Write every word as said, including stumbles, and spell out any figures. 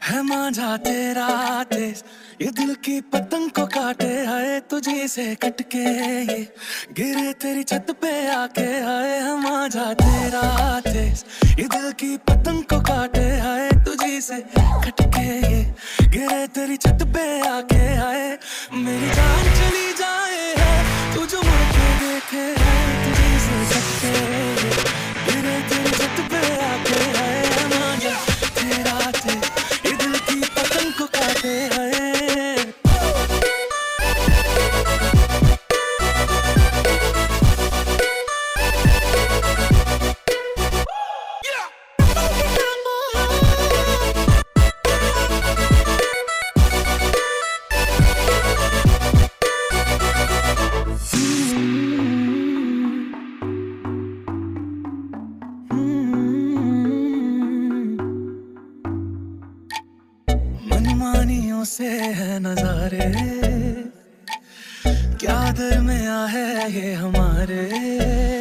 है मांझा तेरा तेज, ये दिल की पतंग को काटे, आए तुझे से कटके ये गिरे तेरी छत पे आके। आए है मांझा तेरा तेज, ये दिल की पतंग को काटे, आए तुझे से कटके ये गिरे तेरी छत पे आके। आए मेरी जान चली जाए है तू जो मुड़ के देखे, है तुझे से कटके ये गिरे तेरी छत पे आके। आए है मांझा तेरा तेज, ये दिल की पतंग को काटे, आए मनमानियों से है नजारे, क्या दरमिया है ये हमारे।